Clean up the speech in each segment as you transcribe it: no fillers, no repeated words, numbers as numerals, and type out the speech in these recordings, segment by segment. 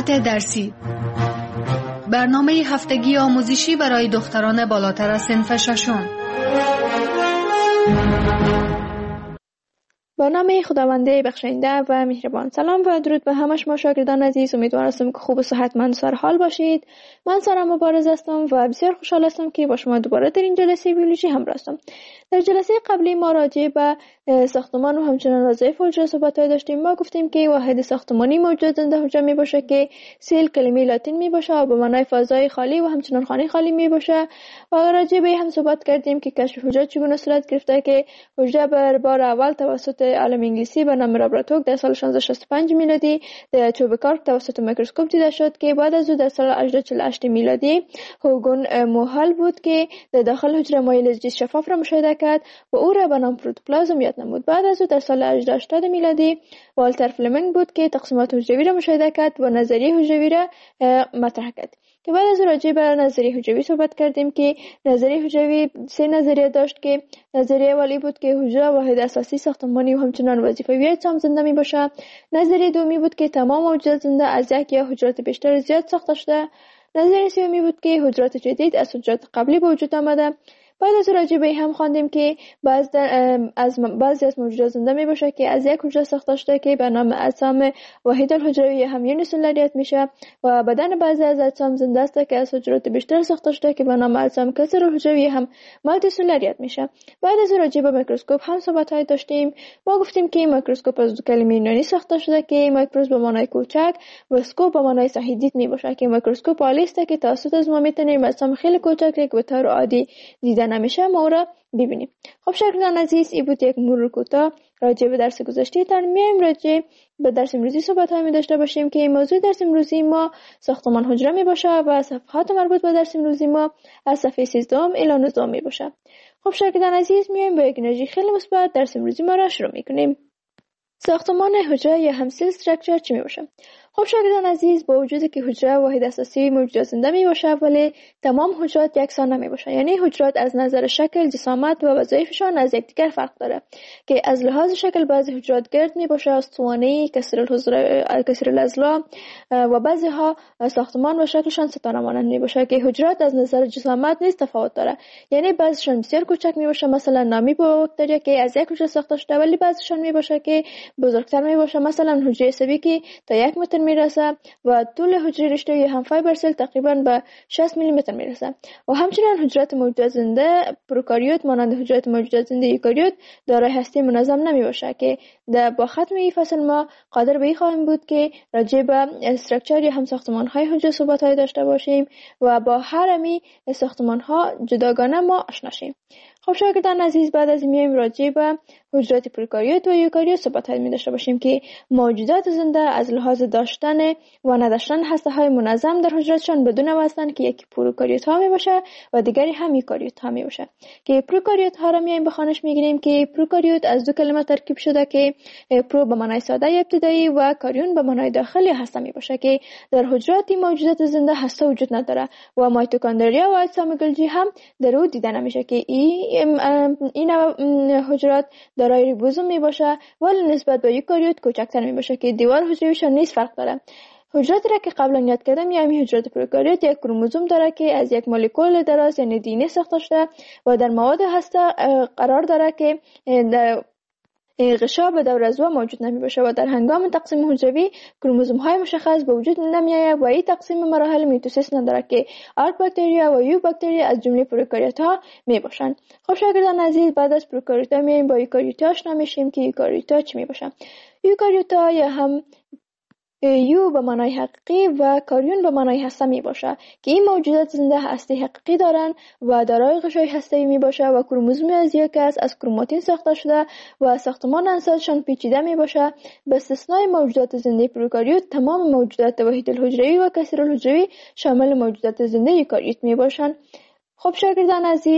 محیط درسی، برنامه هفتگی آموزشی برای دختران بالاتر از صنف ششم. با نام خداونده بخشنده و مهربان. سلام و درود به همه شما شاگردان عزیز. امیدوارم که خوب و صحتمند سر حال باشید. من سارا مبارز هستم و بسیار خوشحال هستم که با شما دوباره در این جلسه بیولوژی همراه هستم. در جلسه قبلی ما راجع به ساختمان و همچنین وظایف حجره صحبت داشتیم. ما گفتیم که واحد ساختمانی موجود زنده حجره می باشه که سیل کلمه لاتین می باشه و به معنای فضای خالی و همچنین خانه خالی می باشه و راجع به هم صحبت کردیم که کشف حجره چگونه صورت گرفته که حجره بر بار اول توسط عالم انگلیسی به نام رابرت هوک در سال 1665 میلادی در چوبکارک توسط میکروسکوپ دیده شد که بعد از او در سال 1848 میلادی هوگون موهال بود که در داخل حجره مایع لزجی شفاف را مشاهده کرد و او را به نام پروتوپلازم یاد نمود. بعد از او در سال 1880 میلادی والتر فلمنگ بود که تقسیمات حجروی را مشاهده کرد و نظریه حجروی را مطرح کرد. که بعد از راجع به نظریه حجروی صحبت کردیم که نظریه حجروی سه نظریه داشت که نظریه اولی بود که حجره واحد اساسی ساختمانی و همچنان وظیفوی اجسام زنده می باشه. نظریه دومی بود که تمام موجودات زنده از یک یا حجرات بیشتر زیاد ساخته شده. نظریه سومی بود که حجرات جدید از حجرات قبلی به وجود آمده. بعد از راجع به هم خواندیم که بعضی از موجودات زنده می باشه که از یک حجره ساخته شده که به نام اجسام واحد الحجروی هم یونیسلولیت میشه و بدن بعضی از اجسام زنده است که از حجرات بیشتر ساخته شده که به نام اجسام کثیر الحجروی هم مولتیسلولیت میشه. بعد از راجع به میکروسکوپ هم صحبت داشتیم. ما گفتیم که میکروسکوپ از دو کلمه یونانی ساخته شده که میکروس به معنای کوچک و اسکوپ به معنای صحیح دید می باشه که میکروسکوپ آلی است که توسط از ما میتونیم اجسام خیلی کوچک که به طور عادی دیده نمیشه ما را ببینیم. خب شاگردان عزیز، این بود یک مرور کوتاه راجع به درس گذشته. تا میایم راجع به درس امروزی صحبت می داشته باشیم که موضوع درس امروزی ما ساختمان حجره می باشه و صفحات مربوط به درس امروزی ما از صفحه 13 الی 19 می باشه. خب شاگردان عزیز، میایم با یک انرژی خیلی مثبت درس امروزی ما را شروع میکنیم. ساختمان حجره یا هم سیل استراکچر چی می باشه؟ خب شاگردان عزیز، با وجودی که حجره واحد اساسی موجودات زنده می باشه ولی تمام حجرات یکسان نمی باشه. یعنی حجرات از نظر شکل، جسامت و وظایفشان از یکدیگر فرق داره که از لحاظ شکل بعضی حجرات گرد می باشه، استوانه‌ای، کثیر الاضلاع و بعضی ها ساختمان و شکلشان ستاره مانند می باشه که حجرات از نظر جسامت نیز تفاوت داره. یعنی بعضیشان بسیار کوچک می باشه، مثلا نامی باکتریا که از یک حجره ساخته شده، ولی بعضیشان می باشه که بزرگتر می باشه، مثلا حجره عصبی که تا 1 متر میرسه و طول حجره رشته هم فایبر سل تقریبا به 60 میلی متر میرسه. و همچنین حجرات موجودات زنده پروکاریوت مانند حجرات موجودات زنده یوکاریوت دارای هسته منظم نمی باشه که با ختم این فصل ما قادر به این خواهیم بود که راجع به استراکچر یا هم ساختمان های حجره صحبت های داشته باشیم و با هر امی ساختمان ها جداگانه ما آشنا شیم. خب شاگردان عزیز، بعد از این میایم راجع به حجرات پروکاریوت و یوکاریوت صحبت می داشته باشیم که موجودات زنده از لحاظ داشتن و نداشتن هسته های منظم در حجراتشان بدون هستند که یکی پروکاریوت ها می باشه و دیگری هم یوکاریوت ها می باشه. که پروکاریوت ها را میایم به خوانش میگیریم که پروکاریوت از دو کلمه ترکیب شده که پرو به معنای ساده ابتدایی و کاریون به معنای داخلی هسته می باشه که در حجرات موجودات زنده هسته وجود نداره و میتوکندریا و اجسام گلجی هم در او دیده نمیشه که این حجرات دارای ریبوزوم می باشه ولی نسبت به یوکاریوت کوچکتر می باشه که دیوار حجرویشان نیز فرق داره. حجراتی را که قبلا یاد کردم یعنی حجرات پروکاریوت یک کروموزوم داره که از یک مولکول دراز یعنی دی ان ای ساخته شده و در مواد هسته قرار داره که غشا به دور از او موجود نمی باشه و در هنگام تقسیم حجروی کروموزوم های مشخص به وجود نمی آید و این تقسیم مراحل میتوسیس نداره که آرک باکتریا و یو باکتریا از جمله پروکاریوت ها می باشند. خب شاگردان عزیز، بعد از پروکاریوت ها میایم با یوکاریوت ها آشنا میشیم که یوکاریوت ها چی می باشن. یوکاریوت ها یا هم یو به معنای حقیقی و کاریون به معنای هسته می باشه که این موجودات زنده هسته حقیقی دارن و دارای غشای هسته‌ای می باشه و کروموزوم از یک کس از کروماتین ساخته شده و ساختمان انساجشان پیچیده می باشه. به استثنای موجودات زنده پروکاریوت تمام موجودات واحد الحجروی و کثیر الحجروی شامل موجودات زنده یوکاریوت می باشن. خب شاگردان عزیز،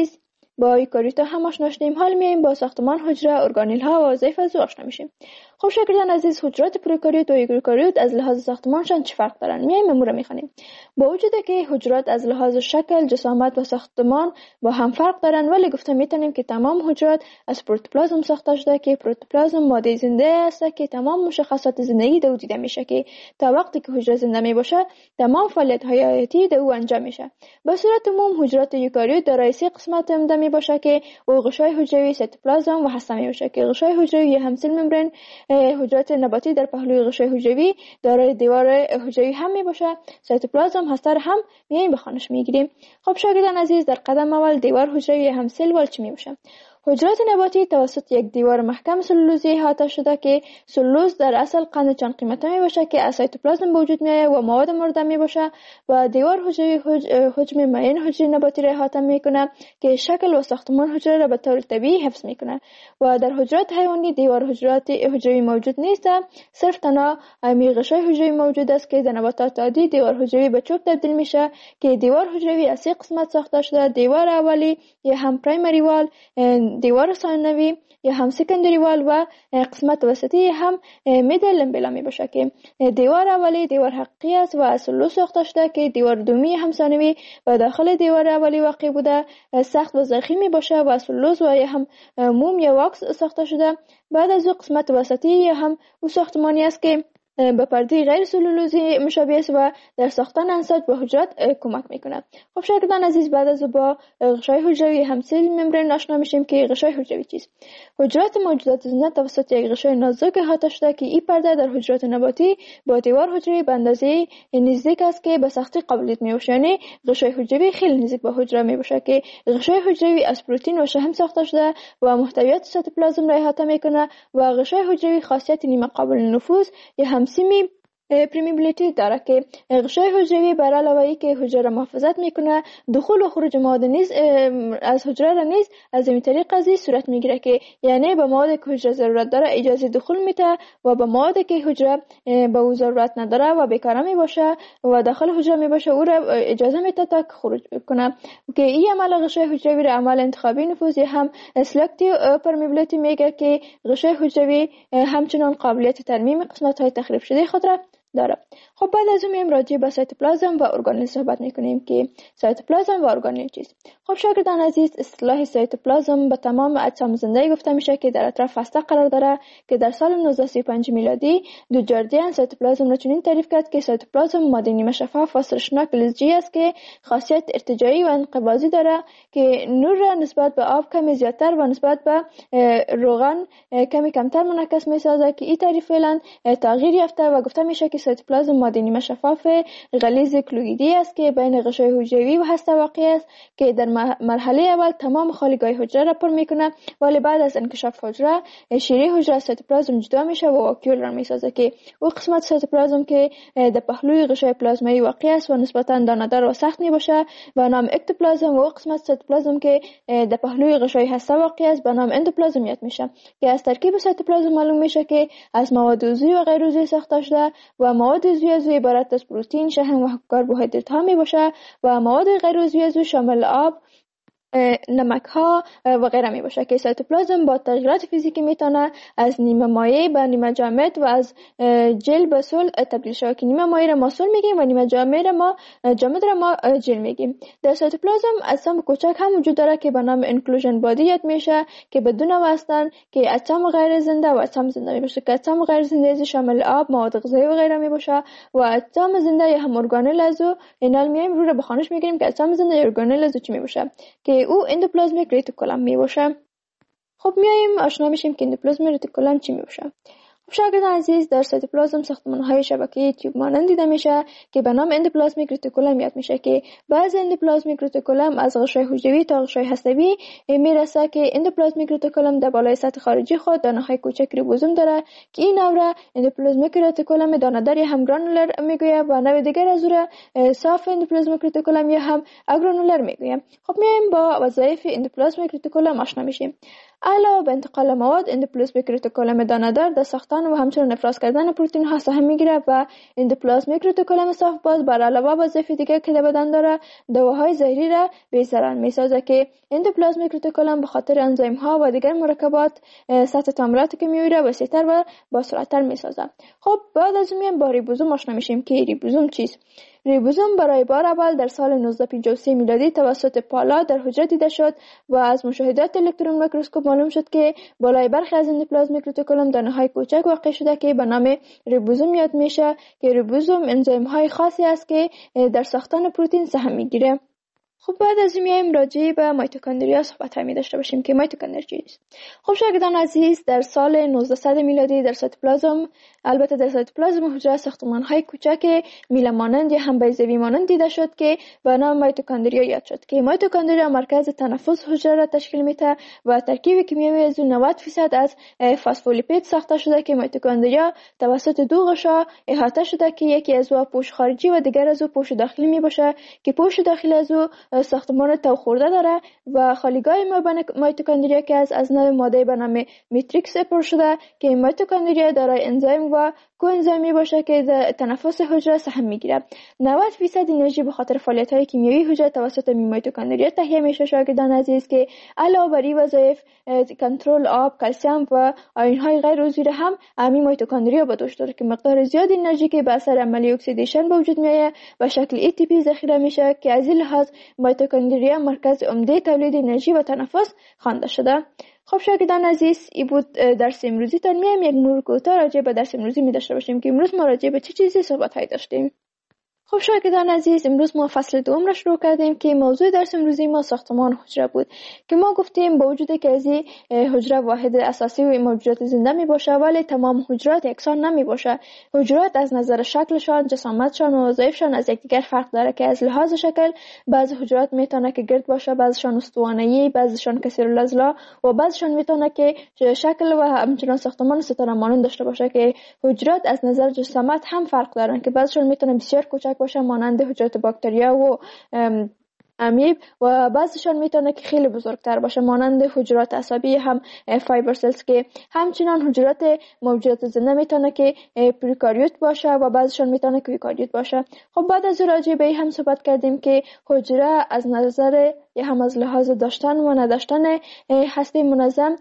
با یوکاریوت هم آشنا شدیم. حال میایم با ساختمان حجره، ارگانیل ها و وظایف از او آشنا میشیم. خب شاگردان عزیز، حجرات پروکاریوت و یوکاریوت از لحاظ ساختمانشان چه فرق دارن؟ میایم امور میخوانیم. با وجود که حجرات از لحاظ شکل، جسامت و ساختمان با هم فرق دارن، ولی گفته میتونیم که تمام حجرات از پروتوپلازم ساخته شده که پروتوپلازم ماده زنده است که تمام مشخصات زندگی در او دیده میشه که تا وقتی که حجره زنده میباشه تمام فعالیت های حیاتی در او انجام میشه. به صورت عموم حجرات یوکاریوت دارای 3 قسمت عمده میباشه که او غشای حجروی، سیتوپلازم و هسته میباشه که غشای حجروی هم سیل ممبرین. حجرات نباتی در پهلوی غشای حجروی دارای دیوار حجروی هم میباشه. سیتوپلازم هسته هم میایم بخوانش میگیریم. خب شاگردان عزیز، در قدم اول دیوار حجروی هم سیل وال چی میباشه؟ حجرات نباتی توسط یک دیوار محکم سلولوزی احاطه شده که سلولوز در اصل قند چند قیمته می باشه که از سایتوپلازم به وجود میآید و مواد مرده می باشه و دیوار حجروی حجم معین حجره نباتی را احاطه میکنه که شکل و ساختمان حجره را به طور طبیعی حفظ میکنه. و در حجرات حیوانی دیوار حجروی موجود نیست، صرف تنها غشای حجروی موجود است که در نباتات عادی دیوار حجروی به چوب تبدیل میشه که دیوار حجروی از 3 قسمت ساخته شده: دیوار اولی یا هم پرایمری وال، دیوار ثانوی یا هم سکندری وال و قسمت وسطی هم میدل لمبلا می باشه که دیوار اولی دیوار حقیقی است و از سلولوز ساخته شده که دیوار دومی هم ثانوی و داخل دیوار اولی واقع بوده، سخت و ضخیم می باشه و از سلولوز و یا هم موم یا واکس ساخته شده. بعد از او قسمت وسطی یا هم او ساختمانی است که به پرده غیر سلولوزی مشابه است و در ساختن انساج به حجرات کمک میکنه. خب شاگردان عزیز، بعد از با غشای حجروی هم سیل ممبرین آشنا میشیم که غشای حجروی چیست. حجرات موجودات زنده توسط یک غشای نازک احاطه شده که این پرده در حجرات نباتی با دیوار حجروی به اندازه نزدیک است که به سختی قابلیت میباشه، یعنی غشای حجروی خیلی نزدیک به حجره میباشه که غشای حجروی از پروتئین و شحم ساخته شده و محتویات سایتوپلازم را احاطه میکنه و غشای حجروی خاصیت نیمه قابل نفوذ یا هم سیمی پرمیبیلیتی داره که غشای حجروی بر علاوه ای که حجره را محافظت میکنه، دخول و خروج مواد نیز از حجره را نیز از این طریق قضیه صورت میگیره که یعنی به مواد که حجره ضرورت داره اجازه دخول میده و به مواد که حجره به او ضرورت نداره و بیکاره میباشه و داخل حجره میباشه او را اجازه میده تا خروج کنه که این عمل غشای حجروی را عمل انتخابی نفوذ یا هم سلکتیو پرمیبیلیتی میگه که غشای حجروی همچنان قابلیت ترمیم قسمت های تخریب شده خود را داره. خب بعد از اون میایم راجع به سایتوپلازم و ارگانیل صحبت میکنیم که سایتوپلازم و ارگانیل چیست. خب شاگردان عزیز، اصطلاح سایتوپلازم به تمام اجسام زنده گفته میشه که در اطراف هسته قرار داره که در سال 1935 میلادی دو جاردین سایتوپلازم را چنین تعریف کرد که سایتوپلازم ماده نیمه شفاف و سرشناک فلزی است که خاصیت ارتجاعی و انقباضی داره که نور را نسبت به آب کمی زیادتر و نسبت به روغن کمی کمتر منعکس میسازه که این تعریف فعلا تغییر یافته و گفته میشه که سایتوپلازم ماده نیمه شفاف غلیظ کلویدی است که بین غشای حجروی و هسته واقع است که در مرحله اول تمام خالیگاه حجره را پر میکنه، ولی بعد از انکشاف حجره شیره حجره از سایتوپلازم جدا میشه و واکیول را میسازه که او قسمت سایتوپلازم که در پهلوی غشای پلازمایی واقع است و نسبتا دانه‌دار و سخت میباشه به نام اکتوپلازم و قسمت سایتوپلازم که در پهلوی غشای هسته واقع است به نام اندوپلازم یاد میشه که از ترکیب سایتوپلازم معلوم میشه که از مواد عضوی و غیر عضوی ساخته شده و مواد عضوی از او عبارت از پروتئین، شحم و کربوهیدرات ها میباشه و مواد غیر عضوی از او شامل آب، نمک ها و غیره می باشه که سایتوپلازم با تغییرات فیزیکی میتونه از نیمه مایع به نیمه جامد و از جل به صلب تبدیل شه که نیمه مایع را ما صلب میگیم و نیمه جامد را ما جل میگیم. در سایتوپلازم اجسام کوچک هم وجود داره که به نام انکلوژن بادی یاد میشه که بدون واسطن که اجسام غیر زنده و اجسام زنده می باشه که اجسام غیر زنده شامل آب، مواد غذایی و غیره می باشه و اجسام زنده یا هم ارگانل از او اینال میایم رو به خانش میگیریم که اجسام زنده یا ارگانل از او چی می باشه که او اندوپلازمیک ریتیکولم می باشه. خب میایم آشنا میشیم که اندوپلازمیک ریتیکولم چی می باشه. خب شاگردان عزیز، در سایتوپلازم ساختمان‌های شبکه‌ای تیوب مانند دیده میشه که به نام اندوپلازمیک ریتیکولم یاد میشه که بعض اندوپلازمیک ریتیکولم از غشای حجروی تا غشای هسته‌ای میرسه که اندوپلازمیک ریتیکولم در بالای سطح خارجی خود دانه‌های کوچک ریبوزوم داره که این نوع را اندوپلازمیک ریتیکولم دانه‌دار یا هم گرانولر میگوید و نوع دیگر از اون صاف اندوپلازمیک ریتیکولم یا هم اگرانولر میگوید. خب میایم با وظایف اندوپلازمیک ریتیکولم آشنا میشیم. علاوه بر انتقال مواد، اندوپلازمیک رتیکولوم دانه‌دار در ساختن و همچنین افراز کردن پروتئین ها سهم میگیره و اندوپلازمیک رتیکولوم صاف باز بر علاوه وظایف دیگه که در بدن داره، دواهای زهری را بی‌ضرر میسازه که اندوپلازمیک رتیکولوم به خاطر انزیم ها و دیگر مرکبات سطح تعاملاتی که میوره وسیع‌تر و با سرعت‌تر میسازه. خب بعد از این با ریبوزوم آشنا میشیم که ریبوزوم چیست. ریبوزوم برای بار اول در سال 1953 میلادی توسط پالا در حجره دیده شد و از مشاهدات الکترون میکروسکوپ معلوم شد که بالای برخی از اندوپلازمیک رتیکولوم دانه‌های کوچک واقع شده که به نام ریبوزوم یاد میشه که ریبوزوم انزیم‌های خاصی است که در ساختن پروتئین سهم میگیره. خب بعد از این میایم راجع به میتوکندریا صحبت می داشته باشیم که میتوکندریا چیست. خب شاگردان عزیز، در سال 1900 میلادی در سایتوپلازم، البته در سایتوپلازم حجره ساختمان‌های کوچک میله مانند یا هم بیضوی مانند دیده شد که به نام میتوکندریا یاد شد که میتوکندریا مرکز تنفس حجره را تشکیل میده و ترکیب کیمیایی از 90% از فسفولیپید ساخته شده که میتوکندریا توسط دو غشا احاطه شده که یکی از او پوش خارجی و دیگر از او پوش داخلی می باشه که پوش داخلی از او ساختمان تو خورده داره و خالیگاه میتوکندریا که از نوع ماده به نام میتریکس پر شده که میتوکندریا دارای انزیم و کوانزیمی باشه که در تنفس حجره سهم میگیره. 90% انرژی به خاطر فعالیت‌های کیمیایی حجره توسط میتوکندریا تهیه میشه. شاگردان عزیز که علاوه بر این وظایف کنترل آب، کلسیم و آیون‌های غیر عضوی هم همین میتوکندریا به دوش داره که مقدار زیاد انرژی که به اثر عملیه اکسیدیشن به وجود میاد به شکل ATP ذخیره میشه که از این لحاظ میتوکندریا مرکز عمده تولید انرژی و تنفس خوانده شده. خب شاگردان عزیز، این بود درس امروزی تان. میایم یک مرور کوتاه راجع به درس امروزی می داشته باشیم که امروز ما راجع به چه چیزی صحبت های داشتیم. خب شاگردان عزیز، امروز ما فصل دوم را شروع کردیم که موضوع درس امروزی ما ساختمان حجره بود که ما گفتیم با وجود که از حجره واحد اساسی و موجودات زنده می باشه ولی تمام حجرات یکسان نمی باشه. حجرات از نظر شکلشان، جسامتشان و وظایفشان از یکدیگر فرق داره که از لحاظ شکل بعضی حجرات میتونه که گرد باشه، بعضیشان استوانه‌ای، بعضیشان کثیرالعضله و بعضیشان میتونه که شکل و همچنان ساختمان ستاره مانند داشته باشه که حجرات از نظر جسامت هم فرق دارن که بعضیشان میتونه بسیار کوچک باشه مانند حجرات باکتریا و امیب و بعضیشان میتونه که خیلی بزرگتر باشه مانند حجرات عصبی هم فایبر سلز که همچنان حجرات موجودات زنده میتونه که پروکاریوت باشه و بعضیشان میتونه که یوکاریوت باشه. خب بعد از راجع به هم صحبت کردیم که حجره از نظر یا هم از لحاظ داشتن و نداشتن هسته منظم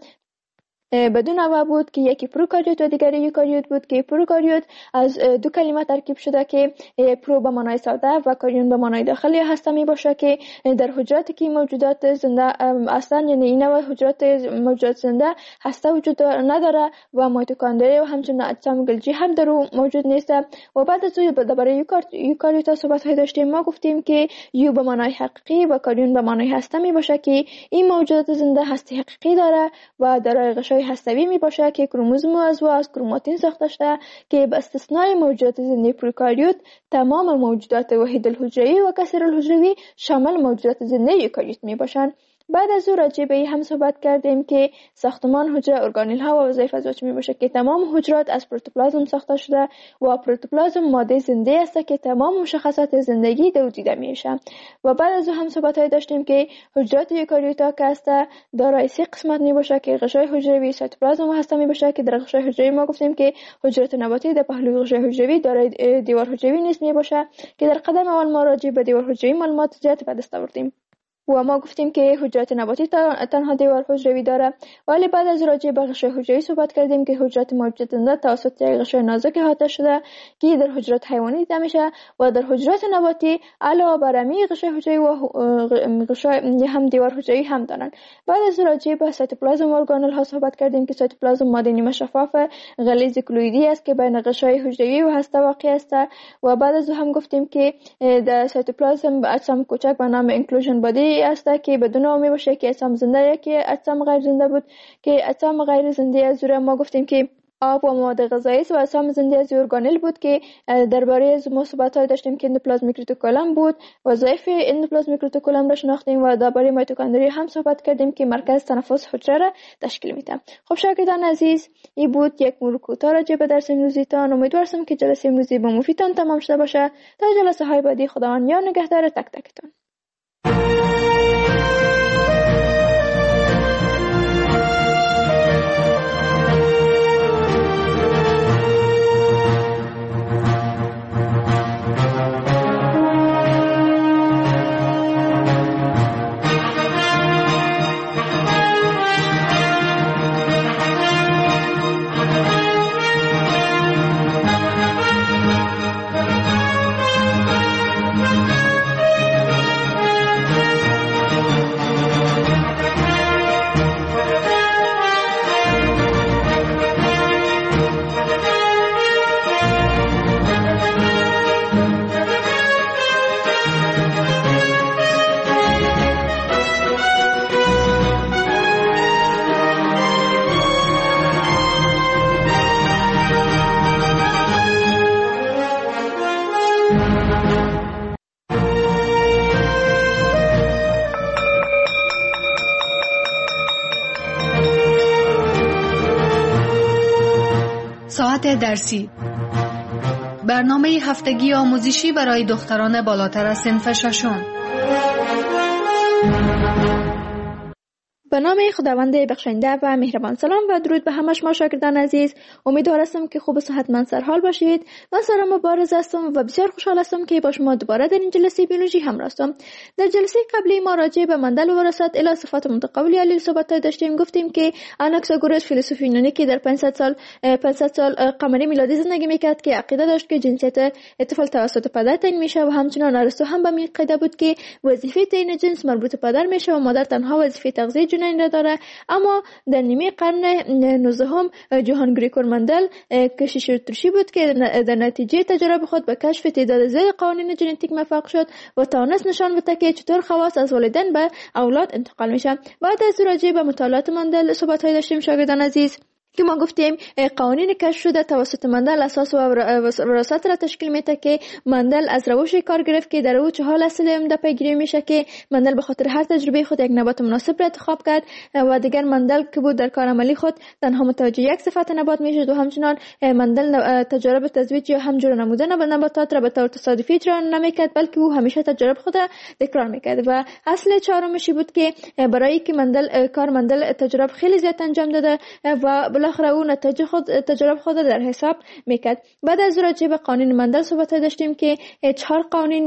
بدون نوع بود که یکی پروکاریوت و دیگری یوکاریوت بود که پروکاریوت از دو کلمه ترکیب شده که پرو به معنای ساده و کاریون به معنای داخلی هسته می باشه که در حجراتی که موجودات زنده اصلا یعنی این نوع حجرات موجودات زنده هسته وجود نداره و میتوکندریا و همچنین اجسام گلجی هم در موجود نیست. و بعد از اون درباره یوکاریوت صحبت داشتیم. ما گفتیم که یو به معنای حقیقی و کاریون به معنای هسته می باشه که این موجودات زنده هسته حقیقی داره و دارای غشای هسته‌ای می باشه که کروموزوم از کروماتین ساخته شده که به استثنای موجودات زنده پروکاریوت تمام موجودات وحید الحجروی و کثیر الحجروی شامل موجودات زنده یوکاریوت می باشند. بعد از او راجع به هم صحبت کردیم که ساختمان حجره ارگانیل ها و وظایف از می باشه که تمام حجرات از پروتوپلازم ساخته شده و پروتوپلازم ماده زنده است که تمام مشخصات زندگی در او دیده میشه. و بعد از او هم صحبت های داشتیم که حجرات یوکاریوتا که است دارای 3 قسمت می باشه که غشای حجروی، سایتوپلازم هسته می باشه که در غشای حجروی ما گفتیم که حجرات نباتی در پهلوی غشای حجروی دارای دیوار حجروی نیست می باشه که در قدم اول ما راجع به دیوار حجروی معلومات زیاد به دست آوردیم و ما گفتیم که حجرات نباتی تنها دیوار حجروی داره ولی بعد از راجع به غشای حجروی صحبت کردیم که حجرات موجودات زنده توسط یک غشای نازک احاطه شده که در حجرات حیوانی دیده میشه و در حجرات نباتی علاوه بر همین غشای حجروی و غشای هم دیوار حجروی هم دارن. بعد از راجع به سایتوپلازم ارگانل ها صحبت کردیم که سایتوپلازم ماده نیمه شفاف غلیظ کلویدی است که بین غشای حجروی و هسته واقع است و بعد از هم گفتیم که در سایتوپلازم اجسام کوچک به نام انکلوژن بادی است که بدون او می باشه که اجسام زنده که اجسام غیر زنده بود که اجسام غیر زنده از زور ما گفتیم که آب و مواد غذایی و اجسام زنده از ارگانل بود که درباره از ما صحبت های داشتیم که اندوپلازمیک رتیکولوم بود. وظایف اندوپلازمیک رتیکولوم را شناختیم و درباره میتوکندریا هم صحبت کردیم که مرکز تنفس حجره را تشکیل میده. خب شاگردان عزیز، این بود یک مرور کوتاه راجع به درس امروزیتان. امیدوارم که جلسه امروزی با مفیدتان تمام شده باشه. تا جلسه های بعدی خداوند یار نگهدار تک تکتون. ساعت درسی، برنامه هفتگی آموزشی برای دختران بالاتر از صنف ششم. به نام خداوند بخشنده و مهربان. سلام و درود به همه شما شاگردان عزیز. امیدوار هستم که خوب و صحتمند سرحال باشید. من سارا مبارز هستم و بسیار خوشحال هستم که با شما دوباره در این جلسه بیولوژی همراه هستم. در جلسه قبلی ما راجع به مندل و وراثت الی صفات متقابل علیل صحبت داشتیم. گفتیم که آناکساگوروس فیلسوف یونانی که در 500 سال قمری میلادی زندگی میکرد که عقیده داشت که جنسیت طفل توسط پدر تعیین میشه و همچنین ارسطو هم به این عقیده بود که وظیفه تعیین جنس مربوط به پدر میشه و مادر تنها وظیفه تغذیه جنین را داره. اما در نیمه قرن 19 جوهان گریگور مندل کشیش ترشی بود که در نتیجه تجربه خود به کشف تعداد زیاد قوانین ژنتیک موفق شد و توانست نشان بده که چطور خواص از والدین به اولاد انتقال میشه. بعد از راجع به مطالعات مندل صحبت های داشتیم شاگردان عزیز که ما گفتیم قوانین کشف شده توسط مندل اساس و وراثت را تشکیل میده که مندل از روش کار گرفت که در او 4 اصل عمده پیگیری میشه که مندل به خاطر هر تجربه خود یک نبات مناسب را انتخاب کرد و دیگر مندل که بود در کار عملی خود تنها متوجه یک صفت نبات میشد و همچنان مندل تجارب تزویج یا همجور نمودن نباتات را به طور تصادفی اجرا نمیکرد بلکه او همیشه تجارب خود را تکرار میکرد. و اصل چهارمش بود که برای که مندل تجربه خیلی زیاد انجام داده و بالاخره او نتیجه تجربه خود در حساب میکرد. بعد از راجع به قانون مندل صحبت داشتیم که 4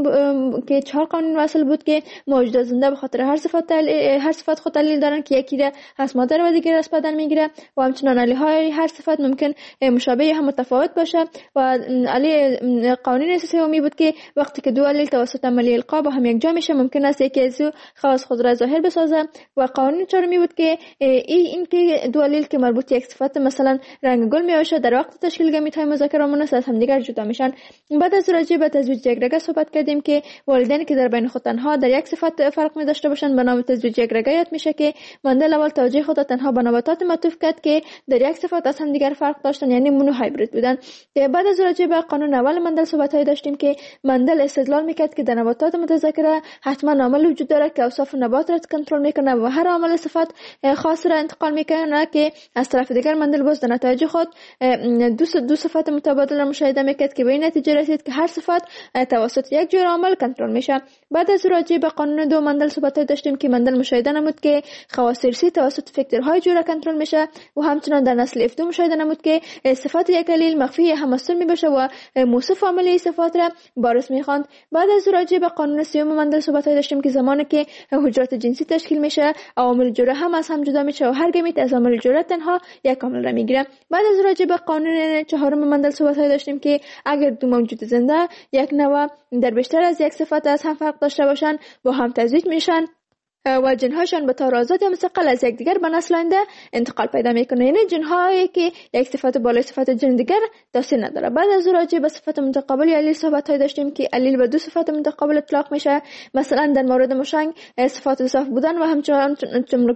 قانون اصل بود که موجودات زنده به خاطر هر صفت خود دلیل دارن که یکی را از مادر و دیگر از پدر میگیره و همچنان علیهای هر صفت ممکن مشابه یا هم متفاوت باشه. و قانون سومی بود که وقتی که دو علیل توسط عملی القا با هم یک جا میشه ممکن است یکی از خواص خود را ظاهر بسازه. و قانون چهارمی بود که این که دو علیل که مربوط یک صفت مثلا رنگ گل میشه در وقت تشکیل گمیت‌های مذکر و مؤنث از همدیگر جدا میشن. بعد از راجع به تزویج یکرگه صحبت کردیم که والدین که در بین خود تنها در یک صفت فرق می داشته باشند به نام تزویج یکرگه یاد میشه که مندل اول توجه خود تنها به نباتات معطوف کرد که در یک صفت از همدیگر فرق داشتن یعنی مونو هایبرید بودن. بعد از راجع به قانون اول مندل صحبت داشتیم که مندل استدلال میکرد که در نباتات متذکره حتما عامل وجود داره که اوصاف نبات را کنترل میکنه و هر عامل صفت خاص را انتقال میکنه که از طرف دیگر مندل باز در نتایج خود دو صفت متبادل را مشاهده میکرد که به این نتیجه رسید که هر صفت توسط یک جور عامل کنترل میشه. بعد از راجع به قانون 2 مندل صحبت داشتیم که مندل مشاهده نمود که خواص ارثی توسط فاکتورهای جور کنترل میشه و همچنان در نسل F2 مشاهده نمود که صفات یک علیل مخفی هم مستر میباشه و موصف عامل صفات را بارز میخواند. بعد از راجع به قانون 3 مندل صحبت داشتیم که زمانی که حجرات جنسی تشکیل میشه عوامل جوره هم از هم جدا میشه و هر گمیت از عامل جوره تنها یک عامل را میگیره. بعد از راجع به قانون 4 مندل صحبت داشتیم که اگر دو موجود زنده یک نوع در بیشتر از یک صفت از هم فرق داشته باشن با هم تزویج میشن و جنهاشان به طور آزاد یا مستقل از یکدیگر به نسل آینده انتقال پیدا میکنه. یعنی جنهایی که یک صفت بالای صفت جن دیگر تاثیر نداره. بعد از راجع به صفت متقابل علیل صحبت داشتیم که علیل به 2 صفت متقابل اطلاق میشه. مثلا در مورد مشنگ صفات صاف بودن و همچنان چملک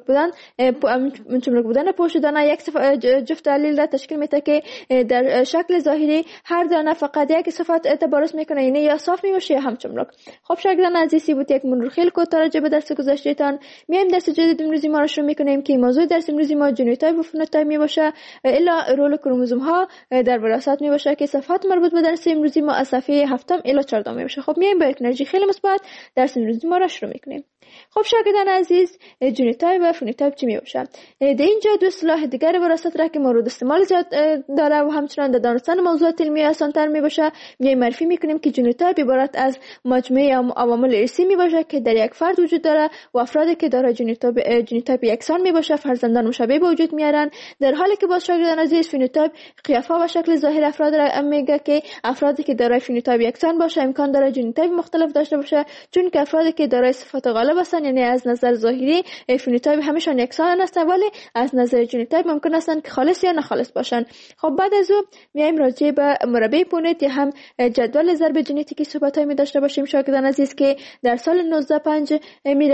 بودن پوست دانه یک جفت علیل را تشکیل میده که در شکل ظاهری هر دانه فقط یک صفت اعتبارش میکنه یعنی یا صاف میشه یا هم چملک. خب شاگردان عزیزی بود یک مرور خیلی کوتاه راجع به درس گذشته میایم درس جدید امروزی ما را شروع میکنیم که موضوع درس امروزی ما ژنوتایپ و فنوتایپ میباشه الا رول کروموزوم ها در وراثت میباشه که صفحات مربوط به درس امروزی ما از صفحه 7 الی 14 میباشه. خب میایم با یک انرژی خیلی مثبت درس امروزی ما را شروع میکنیم. خب شاگردان عزیز ژنوتایپ و فنوتایپ چی میباشه؟ در اینجا 2 اصطلاح دیگر وراثت را که مورد استعمال زیاد داره و همچنان در دانستن موضوعات علمی آسان‌تر میباشه میایم معرفی میکنیم که ژنوتایپ عبارت از مجموعه عوامل ارثی میباشه که در یک فرد وجود داره و افرادی که دارای ژنوتایپ یکسان میباشه فرزندان مشابه به وجود میارن، در حالی که باز شاگردان عزیز فنوتایپ قیافه و شکل ظاهر افراد را میگه که افرادی که دارای فنوتایپ یکسان باشه امکان داره ژنوتایپ مختلف داشته باشه چون که افرادی که دارای صفات غالب هستن یعنی از نظر ظاهری فنوتایپ همشون یکسان هستن ولی از نظر ژنوتایپ ممکن هستن که خالص یا ناخالص باشن. خب بعد از اون میایم راجع به مربع پونت یا هم جدول ضرب ژنتیکی صحبت‌های می داشته باشیم شاگردان عزیز که در سال 1905 میلادی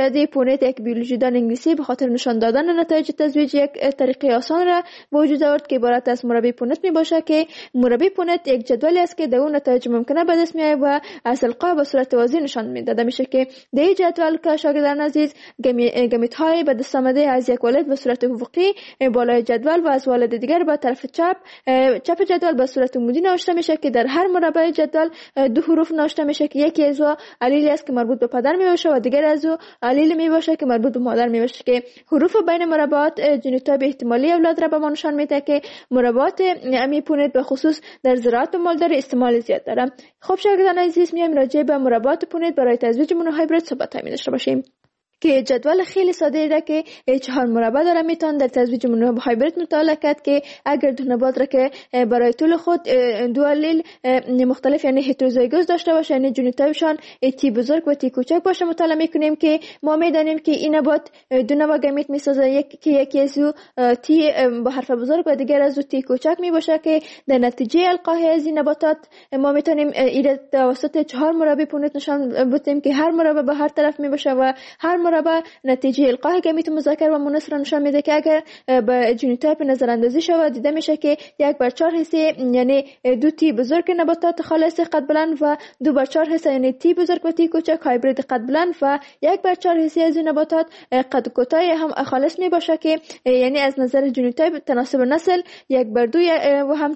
پونت یک بیولوژیدان انگلیسی به خاطر نشان دادن نتایج تزویج یک طریقه آسان را به وجود آورد که عبارت از مربی پونت می باشه که مربی پونت یک جدولی است که در اون نتایج ممکنه به دست میاد و از القاء به صورت واضح نشان میداده میشه که در این جدول که شاگردان عزیز گمیت های به دست آمده از یک والد به صورت افقی بالای جدول و از والد دیگر به طرف چپ جدول به صورت عمودی نوشته میشه که در هر مربع جدول دو حروف نوشته میشه که یکی از علیلی است که مربوط به پدر می باشه و دیگر از علیل می باشه که مربوط به مادر می باشه که حروف بین مربعات ژنوتایپ احتمالی اولاد را به ما نشان میده که مربعات امی پونت به خصوص در زراعت و مالداری استعمال زیاد داره. خب شاگردان عزیز میایم راجع به مربعات پونت برای تزویج مونوهایبرید صحبت داشته باشیم که جدول خیلی ساده را که 4 مربع داره میتون در تزویج مونوهایبرید مطالعه کرد که اگر دو نبات را که برای طول خود دو علیل مختلف یعنی هتروزایگوس داشته باشه یعنی ژنوتایپشان تی بزرگ و تی کوچک باشه مطالعه میکنیم که ما میدانیم که این نبات دو نوع گمیت میسازه یکی از تی با حرف بزرگ و دیگر از تی کوچک می باشه که در نتیجه القاء از این نباتات ما میتونیم این توسط 4 مربع پونت نشان بدیم که هر مربع به هر طرف می باشه و هر مربع نتیجه القاء گمیت مذکر و مؤنث را نشان میده که اگر به ژنوتایپ نظر اندازی شود دیده میشه که 1/4 حصه یعنی 2 تی بزرگ نباتات خالص قد بلند و 2/4 حصه یعنی تی بزرگ و تی کوچک هایبرید قد بلند و 1/4 حصه از نباتات قد کوتاه هم خالص می باشه که یعنی از نظر ژنوتایپ تناسب نسل 1/2 و هم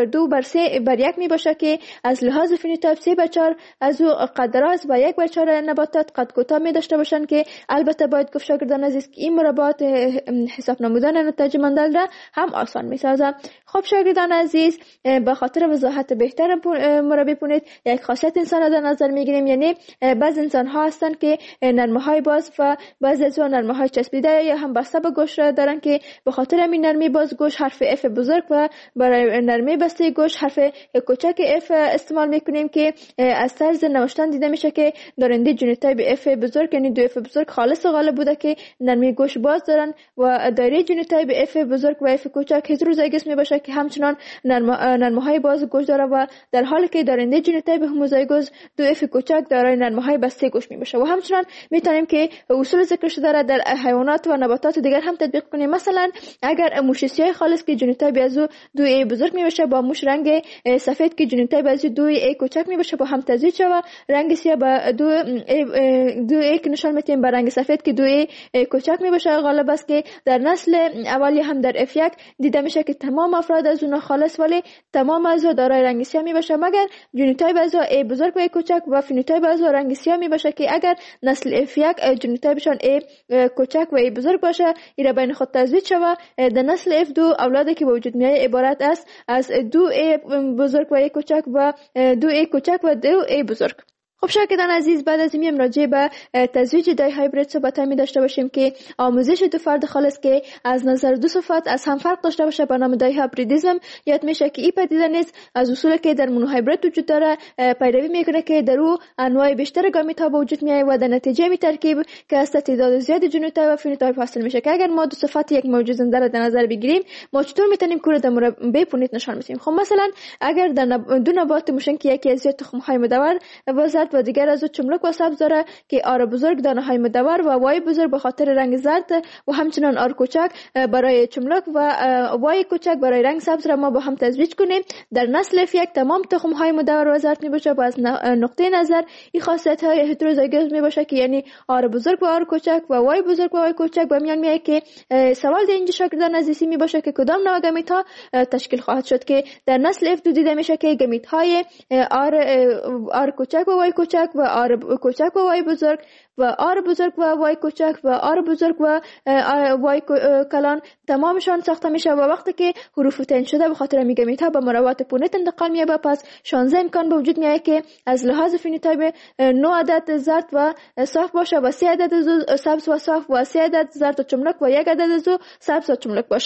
1/2/3/1 می باشه که از لحاظ فنوتایپ 3/4 از قد دراز و 1/4 نباتات قد کوتاه می داشته باشن که البته باید گفت شاگردان عزیز که این مربعات حساب نمودن نتایج مندل را هم آسان می سازه. خب شاگردان عزیز به خاطر وضاحت بهتر مربع پونت یک خاصیت انسان را در نظر می گیریم یعنی بعض انسان ها هستن که نرمه های باز و بعضی از نرمه های چسبیده یا هم بسته به گوش را دارن که به خاطر همین نرمی باز گوش حرف اف بزرگ و برای نرمی بسته گوش حرف کوچک اف استعمال میکنیم که از طرز نوشتن دیده میشه که دارنده ژنوتایپ اف بزرگ یعنی 2 اف بزرگ خالص غالب بوده که نرمی گوش باز دارن و دایره ژنوتایپ اف بزرگ و اف کوچک هتروزایگوس می باشه که همچنان نرمه های باز گوش داره و در حالی که دارنده ژنوتایپ هوموزایگوس 2 اف کوچک دارای نرمه های بسته گوش می باشه و همچنان میتونیم که اصول ذکر شده در حیوانات و نباتات دیگر هم تطبیق کنیم. مثلا اگر موشسیای خالص که ژنوتایپ از 2 ای بزرگ می باشه با موش رنگ سفید که ژنوتایپ از 2 ای کوچک می باشه با هم تزویج شود رنگ سیاه با 2 ای که نشان میتیم با رنگ سفید که 2 ای کوچک می باشه غالب است که در نسل اولی هم در F1 دیده میشه که تمام افراد از اون خالص ولی تمام از دارای رنگ سیاه می باشه مگر ژنوتایپ از ای بزرگ و ای کوچک و فنوتایپ از رنگ سیاه می باشه که اگر نسل F1 ژنوتایپشان ای کوچک و ای بزرگ باشه ایرا بین خود تزویج شود در نسل F2 اولادی که به وجود میاد عبارت است از 2 ای بزرگ و ای کوچک و 2 ای کوچک و 2 ای بزرگ. خب شاگردان عزیز بعد از این راجع به تزویج دای هایبرید صحبت می داشته باشیم که آموزش دو فرد خالص که از نظر دو صفات از هم فرق داشته باشه به نام دای هایبریدیسم یاد میشه که این پدیده نیز از اصولی که در مونوهایبرید وجود داره پیروی میکنه که در او انواع بیشتر گامیت ها به وجود میاد و در نتیجه می ترکیب که از تعداد زیاد ژنوتایپ و فنوتایپ حاصل میشه که اگر ما دو صفات یک موجود زنده را در نظر بگیریم ما چطور میتونیم کور در مربع پونت نشان بدیم. خب مثلا اگر در دو نبات موشن که یکی از زیاد تخم های مدور وزرد و دیگر از چملک و سبز داره که آر بزرگ دانه های مدور و وای بزرگ به خاطر رنگ زرد و همچنان آر کوچک برای چملک و وای کوچک برای رنگ سبز را ما با هم تزویج کنیم در نسل F1 تمام تخم های مدور و زرد می باشه و از نقطه نظر این خاصیت های هتروزایگوس می باشه که یعنی آر بزرگ و آر کوچک و وای بزرگ و وای کوچک به میان میاد که سوال در اینجا شاگردان عزیزی می باشه که کدام نوع گمیت ها تشکیل خواهد شد که در نسل F2 دیده میشه که گمیت های آر کوچک و وای کوچک و آر کوچک و وای بزرگ و آر بزرگ و وای کوچک و آر بزرگ و وای کلان تمامشان ساخته میشه و وقتی که حروف تعیین شده به خاطر میگمیت ها به مربعات پونت انتقال میشه پس 16 امکان به وجود میاد که از لحاظ فنوتایپ 9 عدد زرد و صاف باشه و 3 عدد سبز و صاف و 3 عدد زرد و چملک و 1 عدد سبز و چملک باشه.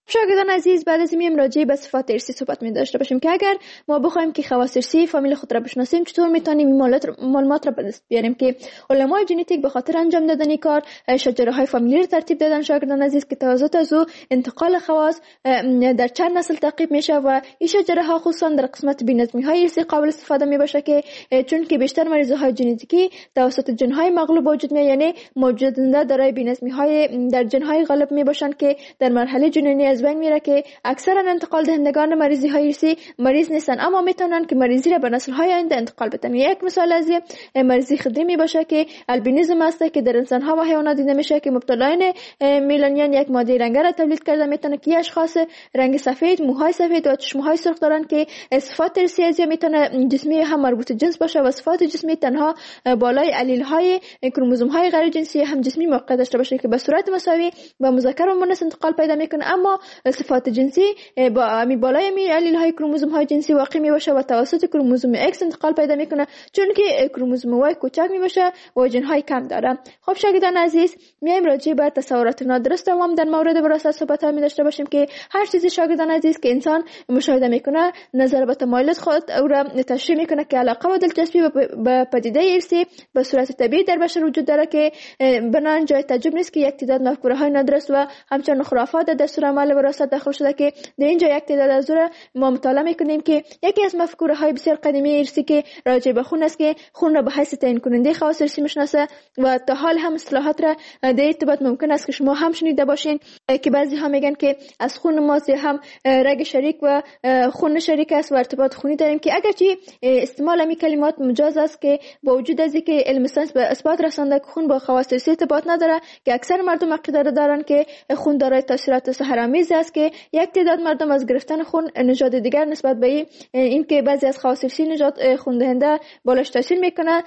شاگردان عزیز، بعد از این راجع به صفات ارثی صحبت می داشته باشیم که اگر ما بخوایم که خواص ارثی فامیل خود را بشناسیم، چطور میتونیم معلومات را به دست بیاریم که علمای ژنتیک به خاطر انجام دادن کار شجره های فامیلی را ترتیب دادن. شاگردان عزیز که توسط از او انتقال خواص در چند نسل تعقیب میشه و این شجره ها خصوصا در قسمت بی‌نظمی های ارثی قابل استفاده می باشه که چون که بیشتر مریض های ژنتیکی توسط جن های مغلوب وجود میاد، یعنی موجودنده دارای بی‌نظمی های در جن های غالب می باشند که در مرحله جنینی از بین میره که اکثرا انتقال دهندگان مریضی های ارثی مریض نیستن، اما میتونن که مریضی را به نسل های آینده انتقال بدن. یک مثال از مریضی خدری می باشه که البینیزم است که در انسان ها و حیوانات دیده میشه که مبتلایان میلانین یک ماده رنگ را تولید کرده میتونه که اشخاص رنگ سفید، موهای سفید و چشم های سرخ دارن که صفات ارثی از میتونه جسمی هم مربوط جنس باشه و صفات جسمی تنها بالای علیل های کروموزوم های غیر جنسی هم جسمی موقع داشته باشه که به صورت مساوی به مذکر و مؤنث انتقال پیدا میکنه، اما صفات جنسی با بالای علیل های کروموزوم های جنسی واقع می باشه و توسط کروموزوم X انتقال پیدا میکنه، چون که کروموزوم Y کوچک می باشه و جن های کم داره. خب شاگردان عزیز، میایم راجع به تصورات نادرست عوام در مورد وراثت صحبت می داشته باشیم که هر چیزی شاگردان عزیز که انسان مشاهده میکنه نظر به تمایلات خود او را تشریح میکنه که علاقه و دلچسپی به پدیده ارثی به صورت طبیعی در بشر وجود داره که بنان جای تعجب نیست که یک تعداد مفکوره های نادرست و همچنین خرافات در دستور عمل وراثت داخل شده که در اینجا یک تعداد از اون ما مطالعه میکنیم که یکی از مفکوره های بسیار قدیمی ارثی که راجع به خون است که خون را به حیث تعیین کننده خواص ارثی میشناسه و تا حال هم اصطلاحات را در ارتباط ممکن است که شما هم شنیده باشین که بعضی ها میگن که از خون ما هم رگ شریک و خون شریک است و ارتباط خونی داریم که اگرچه استعمال این کلمات مجاز است که با وجود از اینکه علم ساینس به اثبات رسانده که خون با خواص ارثی ارتباط نداره، که اکثر مردم عقیده دارن که خون دارای تاثیرات سحرآمیز است که یک تعداد مردم از گرفتن خون نژاد دیگر نسبت به این که بعضی از خواص ارثی نژاد خون دهنده بالاش تاثیر میکنه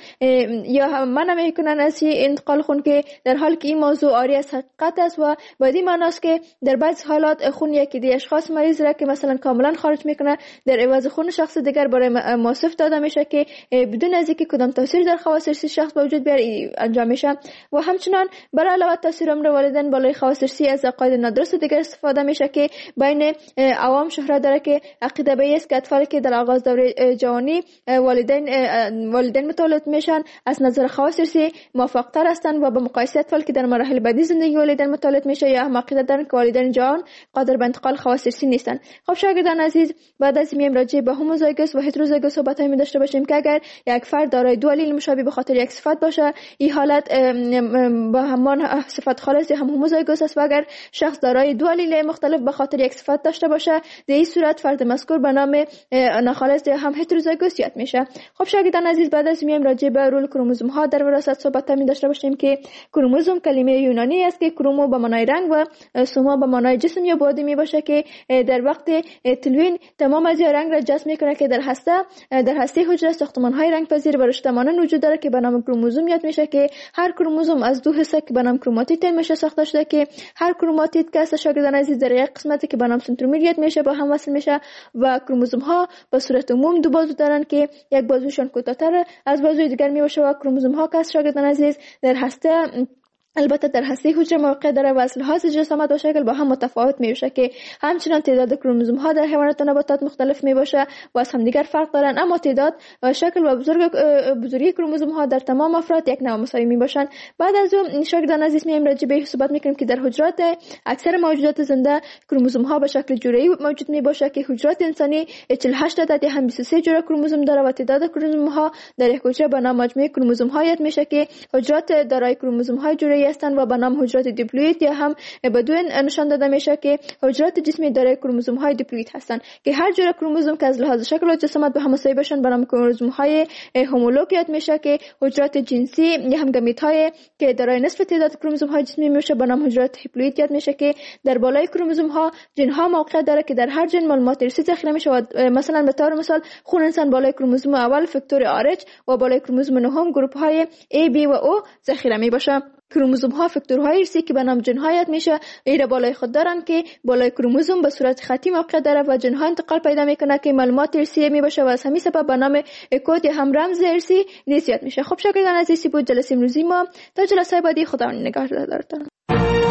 یا منع میکنن از انتقال خون، که در حالی که این موضوع عاری از حقیقت است و بدی معناست که در بعضی حالات خون یکی دی اشخاص مریض را که مثلا کاملا خارج میکنه در عوض خون شخص دیگر برای موصف داده میشه که بدون از اینکه کدام تاثیر در خواص ارثی شخص به وجود بیاره انجام میشه. و همچنان برای علاوه تاثیر عمر والدین بالای خواص ارثی از عقاید نادرست دیگر استفاده میشه که بین عوام شهرت داره که عقیده به است که اطفالی که در آغاز دوره جوانی والدین متولد میشن از نظر خواص ارثی موفق‌تر هستند و به مقایسه اطفالی که در مراحل بعدی زندگی والدین متولد میشه یا هم عقیده دارن که والدین جوان قادر به انتقال خواص ارثی نیستن. خب شاگردان عزیز، بعد از این راجع به هوموزایگوس و هتروزایگوس صحبت می داشته باشیم که اگر یک فرد دارای دو علیل مشابه به خاطر یک صفت باشه، این حالت با همان صفت خالص هم هوموزایگوس است و اگر شخص دارای دو علیل مختلف به خاطر یک صفت داشته باشه، در این صورت فرد مذکور به نام ناخالص هم هتروزایگوس یاد میشه. خب شاگردان عزیز، بعد از این راجع به رول کروموزوم ها در وراثت صحبت می داشته باشیم که کروموزوم کلمه یونانی است که کرومو به معنای رنگ و سوما به معنای جسم یا بادی می باشه که در وقت تلوین تمام از رنگ را جذب میکنه که در هسته حجره ساختمان های رنگ پذیر و رشته مانند وجود داره که به نام کروموزوم یاد میشه که هر کروموزوم از دو حصه که به نام کروماتید میشه ساخته شده که هر کروماتید که است شاگردان عزیز در یک قسمتی که به نام سنترومیر یاد میشه با هم وصل میشه و کروموزوم ها به صورت عموم دو بازو دارن که یک بازوشون کوتاه‌تر از بازوی دیگر میباشه و کروموزوم ها که شاگردان عزیز در هسته البته در هسته حجره موقع داره و از لحاظ جسامت و شکل با هم متفاوت میشه که همچنان تعداد کروموزوم ها در حیوانات و نباتات مختلف میباشه و از هم دیگر فرق دارن، اما تعداد و شکل و بزرگی کروموزوم ها در تمام افراد یک نوع مساوی میباشن. بعد از اون شاگردان عزیز میایم راجع به صحبت میکنیم که در حجرات اکثر موجودات زنده کروموزوم ها به شکل جوره‌ای موجود میباشه که حجرات انسانی 48 عدد هم 23 جوره کروموزوم داره و تعداد کروموزوم ها در یک حجره به نام مجموعه کروموزوم ها یاد میشه که حجرات دارای کروموزوم های جوره‌ای هستند و به نام حجرات دیپلوئید یا هم بدون نشان داده میشه که حجرات جسمی دارای کروموزوم های دیپلوئید هستند که هر جوره کروموزوم که از لحاظ شکل و جسامت به هم مساوی باشن به نام کروموزوم های هومولوگ یاد میشه که حجرات جنسی یا هم گمیت های که دارای نصف تعداد کروموزوم های جسمی میشه به نام حجرات هیپلوئید یاد میشه که در بالای کروموزوم ها ژن ها موقع داره که در هر ژن معلومات ارثی ذخیره میشه و مثلا به طور مثال خون انسان بالای کروموزوم اول فاکتور RH و بالای کروموزوم نهم گروپ های A B و O ذخیره میباشه. کروموزوم ها فاکتورهای ارثی که به نام ژن ها یاد میشه ایره بالای خود دارن که بالای کروموزوم به صورت خطی موقع داره و ژن ها انتقال پیدا میکنه که معلومات ارثی میباشه و از همین سبب به نام کد هم رمز ارثی نیز یاد میشه. خب شاگردان عزیزی بود جلسه امروزی ما، تا جلسه بعدی خدا نگهدارتون.